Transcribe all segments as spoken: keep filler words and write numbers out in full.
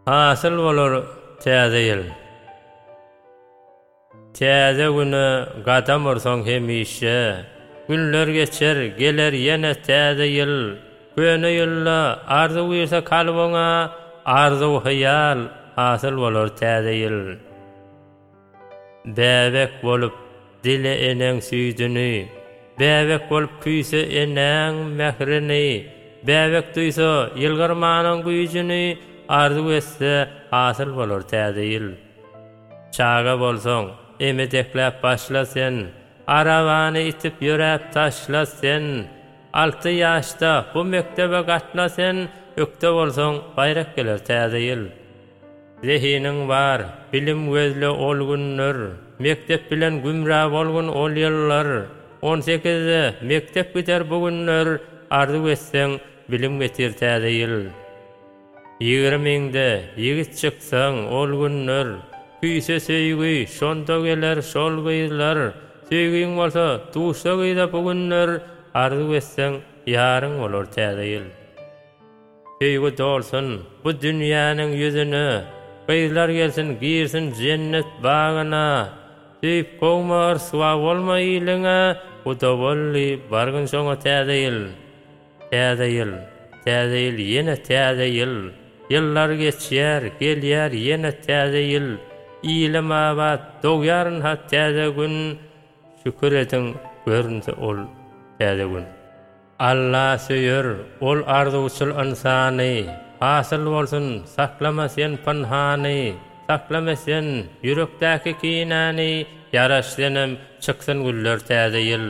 Hasıl bolur täze ýyl. Täze güni gadam ursaň hemişe, günler geçer, geler ýene täze ýyl. Köne ýylla arzu birse kalbyňa, arzu hyýal, hasyl bolur täze ýyl. Bäbek bolup dile eneň süýdüni, bäbek bolup küýse eneň mehrini, bäbek duýsa ýylgyrmanyň güýjüni, arzu etse hasyl bolur täze ýyl. Çaga bolsaň, emedekläp başlasen, arabany itip ýöräp taşlasen, alty ýaşda bu mektebe gatnasen, ökde bolsaň bayrak geler täze ýyl. Zehiniň bar, bilim gözle ol günler, mektep bilen gümra bolgun ol ýyllar. on sekizde mektep biter bu günler, arzu etseň bilim getir täze ýyl. ýigriminde ýigit çyksaň ol günler, küýse söýgü şonda geler şol gyzlar. Söýgüň bolsa duşa gyza bu günler, arzu etseň ýaryň bolar täze ýyl. Söýgü dolsun bu dünýäniň ýüzüne, gyzlar gelsin girsin cennet bagyna. Söýüp gowmar suwa bolma ýylyňa, bu da bolly bargyn şoňa täze ýyl. Täze ýyl, täze ýyl, ýene täze ýyl. Yıllar geçýär, gelýär ýene täze ýyl. Ilim abad, dogyaryn hat täze gün. Şükür ediň, görünse ol täze gün. Allah söýür, ol arzuwçyl insany. Hasyl bolsun, saklama sen panhany. Saklama sen yürekdäki kinany. Ýaraşsenem çyksyn güller täze ýyl.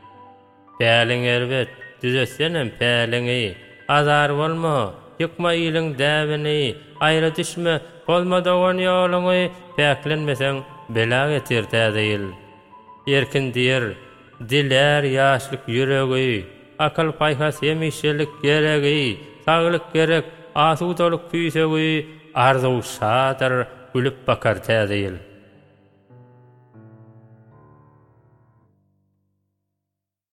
Päliň erbet, düzesenem päliňi. Azar bolma, ýykma ýylyň däbini. Aýra düşme, bolma dogan ýoluňy. Päklenmeseň bela getir täze ýyl. Erkin diýer, diler ýaşlyk ýüregi. Akal paýhas hemişelik geregi. Saglyk gerek, asudalyk küýsegi. Arzuw şadar, gülüp bakar täze ýyl.